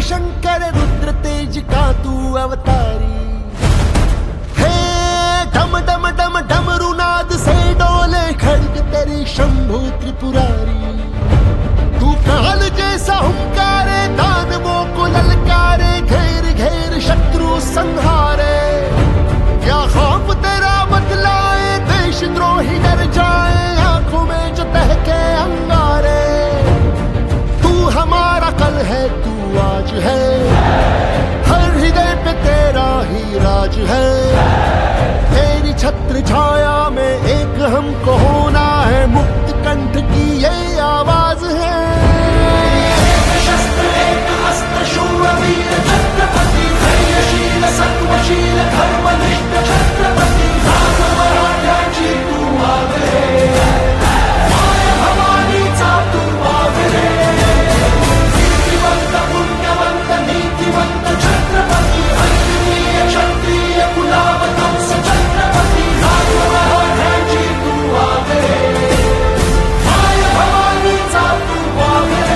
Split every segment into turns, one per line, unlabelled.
शंकर रुद्र तेज का तू अवतारी है। डम डम डम डमरू नाद से डोले खड़ग तेरी शंभु त्रिपुरारी। तू काल जैसा हुंकारे दानवों को ललकारे, घेर घेर शत्रु संहारे। क्या खौफ तेरा बतलाए, देशद्रोही डर जाए, आंखों में जो तहके अंगारे। तू हमारा कल है, तू आज है, हर हृदय पे तेरा ही राज है। तेरी छत्र छाया में एक हमको होना है, मुक्त कंठ की ये आवाज है। शस्त्र एक अस्त्र शूरवीर छत्रपति, धैर्यशील सत्वशील धर्मनिष्ठ छत्रपति। राजमराठ्याची तू आगरे, माय भवानीचा तू आगरे। कीर्तिवंत पुण्यवंत नीतिवंत छत्रपति, अत्रीय क्षत्रिय कुलावतंस छत्रपति। राजमराठ्याची तू आगरे, माय भवानीचा तू आगरे।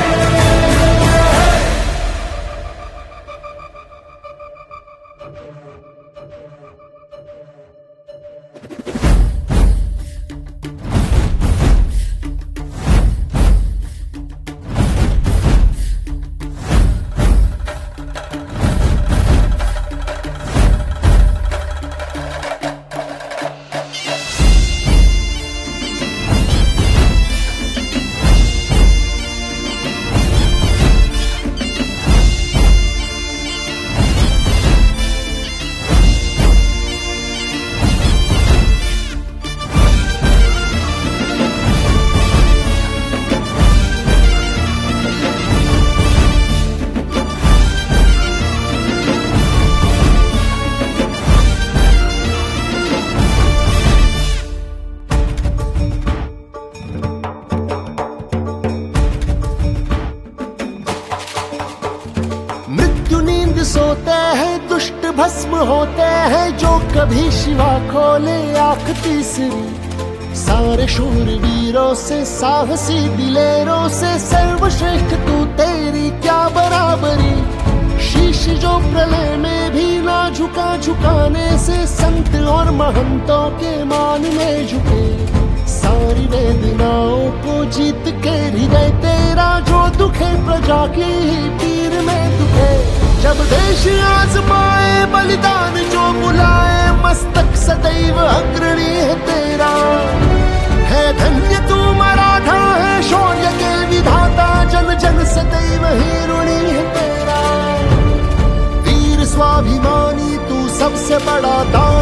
सोते हैं दुष्ट भस्म होते हैं, जो कभी शिवा खोले आंख तीसरी। सारे शूरवीरों से साहसी दिलेरों से सर्वश्रेष्ठ तू, तेरी क्या बराबरी। शीश जो प्रलय में भी ना झुका, झुकाने से संत और महंतों के मान में झुके। सारी वेदनाओं को जीत के हृदय तेरा, जो दुखे प्रजा की ही पीर में दुखे। जब देश आजमाए बलिदान जो बुलाए, मस्तक सदैव अग्रणी है तेरा। है धन्य तू मराठा है शौर्य के विधाता, जन जन सदैव ही ऋणी है तेरा। वीर स्वाभिमानी तू सबसे बड़ा दान